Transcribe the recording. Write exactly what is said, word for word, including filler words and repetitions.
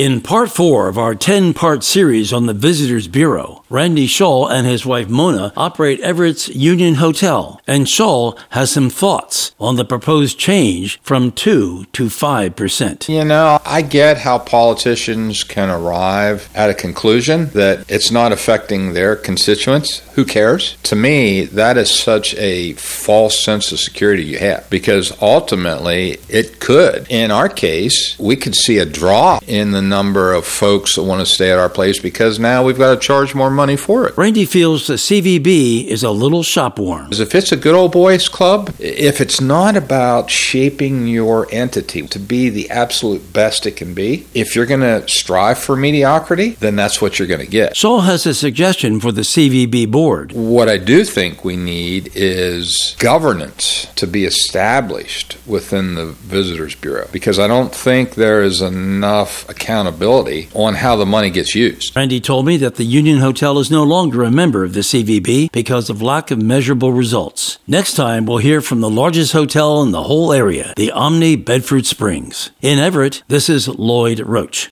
In part four of our ten-part series on the Visitors Bureau, Randy Shull and his wife Mona operate Everett's Union Hotel, and Shull has some thoughts on the proposed change from two to five percent. You know, I get how politicians can arrive at a conclusion that it's not affecting their constituents. Who cares? To me, that is such a false sense of security you have, because ultimately it could. In our case, we could see a drop in the number of folks that want to stay at our place because now we've got to charge more money for it. Randy feels the C V B is a little shopworn. If it's a good old boys club, if it's not about shaping your entity to be the absolute best it can be, if you're going to strive for mediocrity, then that's what you're going to get. Shull has a suggestion for the C V B board. What I do think we need is governance to be established within the Visitors Bureau, because I don't think there is enough accountability on how the money gets used. Randy told me that the Union Hotel is no longer a member of the C V B because of lack of measurable results. Next time, we'll hear from the largest hotel in the whole area, the Omni Bedford Springs. In Everett, this is Lloyd Roach.